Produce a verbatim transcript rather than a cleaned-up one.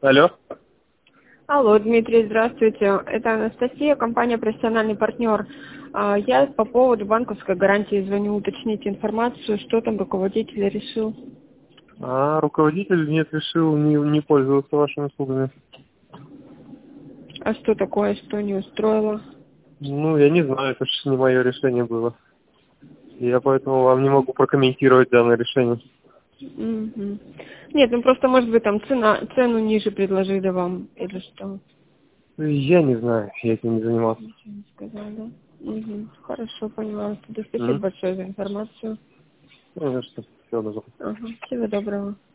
Алло. Алло, Дмитрий, здравствуйте. Это Анастасия, компания «Профессиональный партнер». А, Я по поводу банковской гарантии звоню уточнить информацию, что там руководитель решил. А руководитель нет, решил не, не пользоваться вашими услугами. А что такое, что не устроило? Ну, я не знаю, это же не мое решение было. Я поэтому вам не могу прокомментировать данное решение. Мгм. Нет, ну просто, может быть, там цена, цену ниже предложили вам или что? Я не знаю, я этим не занимался. Ничего не сказали, да? Мгм. Хорошо, поняла. Тогда спасибо М? большое за информацию. Ну, за что. Всего доброго. Ага. Всего доброго.